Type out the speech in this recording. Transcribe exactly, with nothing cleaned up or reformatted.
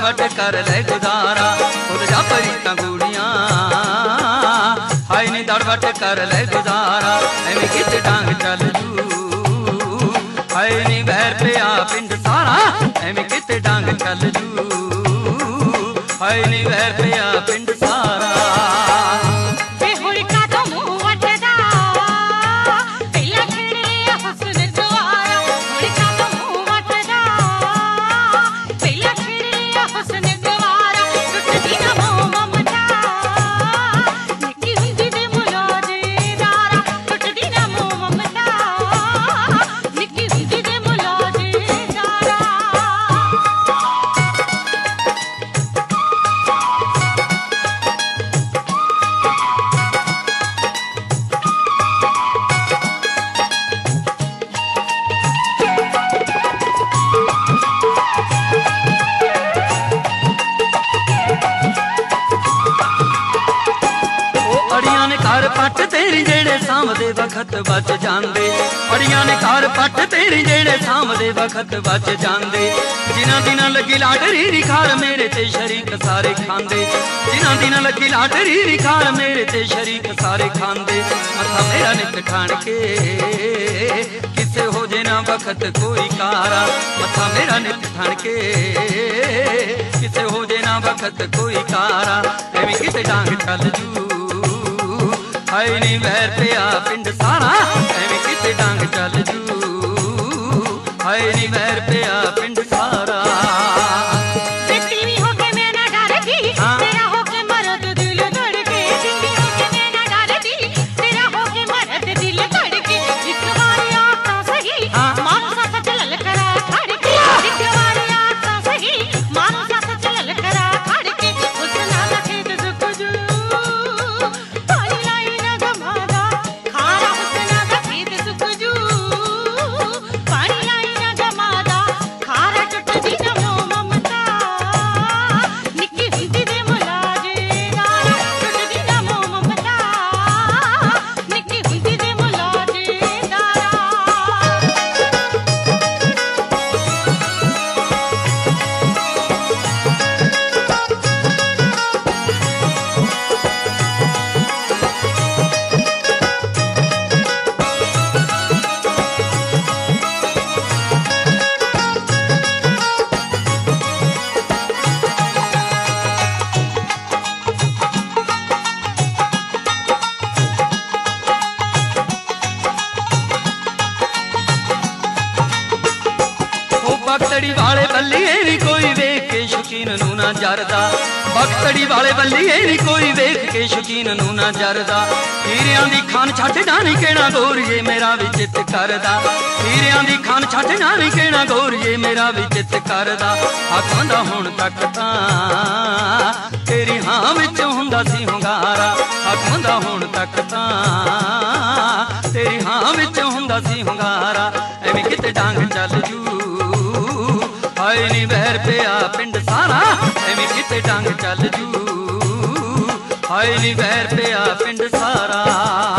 What कर ले गुजारा खुद जा परीता गूड़ियां हाय नी दड़ वट कर ले गुजारा एवें किते डांग चल जू हाय नी वैर पिया पिंड सारा एवें किते डांग चल जू हाय नी वैर पिया पिंड सारा पट तेरी जेड़े सामदे वक्त बच जांदे अड़ियां ने घर पट तेरी जेड़े सामदे वक्त बच जांदे जिन्हां दिनां लगी लाडरी री खार मेरे ते शरीक सारे खांदे जिन्हां दिनां लगी लाडरी री खार मेरे ते शरीक सारे खांदे मथा मेरा नित ठाण के किसे हो जे ना वक्त कोई कारा मथा मेरा नित ठाण के किसे हो जे ना वक्त कोई कारा एवें किते डांग चल जू हाय नी वैर पिया पिंड सारा एवें किते डांग चल जू हाय नी वैर पिया पिंड सारा बगतड़ी वाले बल्लीए नी कोई वेख के शौकीन नू ना जरदा बगतड़ी वाले बल्लीए नी कोई वेख के शौकीन नू ना जरदा हीरियां दी खान छट जानी केना गोरीए मेरा भी चित करदा हीरियां दी खान छट जानी केना गोरीए मेरा भी चित करदा आखांदा हुण तक तां तेरी हां विच हुंदा सी हुंगारा आखांदा हुण तक तां तेरी हां विच हुंदा सी हुंगारा एवें किते डांग चल जू हाय नी वैर पिया पिंड सारा एवें किते डांग चल जू हाय नी वैर पिया पिंड सारा।